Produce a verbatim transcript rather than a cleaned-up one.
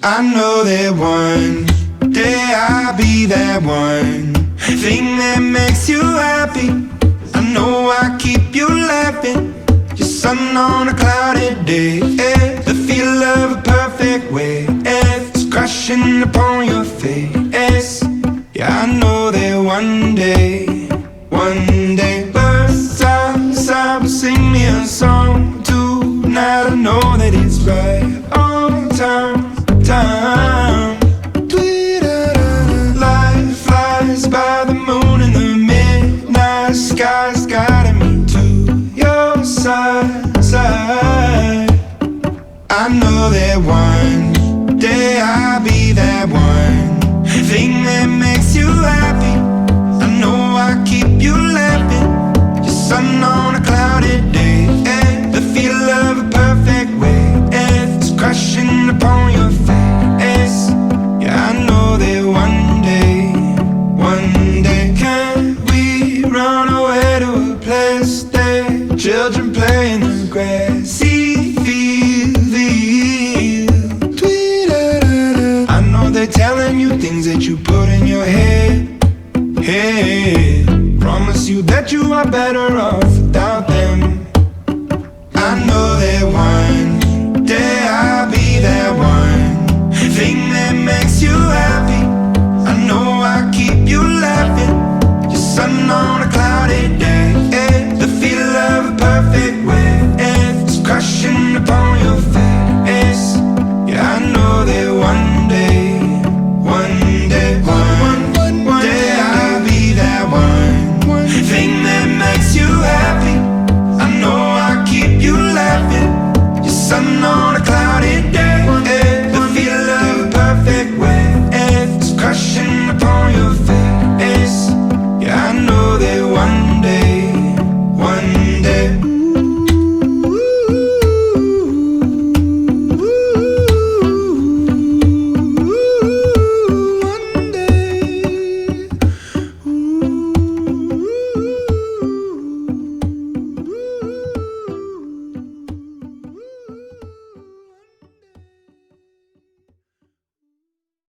I know that one day I'll be that one thing that makes you happy. I know I keep you laughing. Your sun on a cloudy day, eh? The feel of a perfect wave, eh? It's crashing upon your face. Yeah, I know that one day, one day birds outside will sing me a song tonight. I know that it's right on time, time. Light flies by the moon in the midnight sky's guiding me to your side, side. I know that one